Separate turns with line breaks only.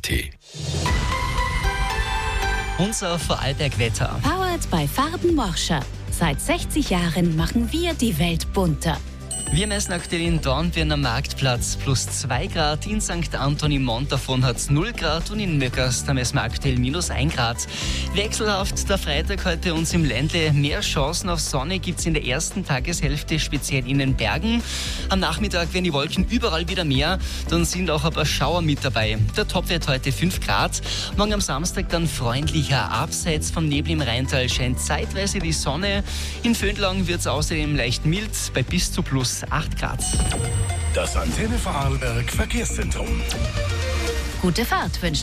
Vorarlberg.at.
Unser Vorarlberg-Wetter.
Powered by Farben Morscher. Seit 60 Jahren machen wir die Welt bunter.
Wir messen aktuell in Dornbirn am Marktplatz +2 Grad, in St. Anton im Montafon hat es 0 Grad und in Möckers, da messen wir aktuell -1 Grad. Wechselhaft der Freitag heute uns im Ländle. Mehr Chancen auf Sonne gibt es in der ersten Tageshälfte, speziell in den Bergen. Am Nachmittag werden die Wolken überall wieder mehr, dann sind auch ein paar Schauer mit dabei. Der Topwert heute 5 Grad. Morgen am Samstag dann freundlicher. Abseits vom Nebel im Rheintal scheint zeitweise die Sonne. In Vöhnlang wird es außerdem leicht mild bei bis zu +8 Grad.
Das Antenne Vorarlberg Verkehrszentrum.
Gute Fahrt wünscht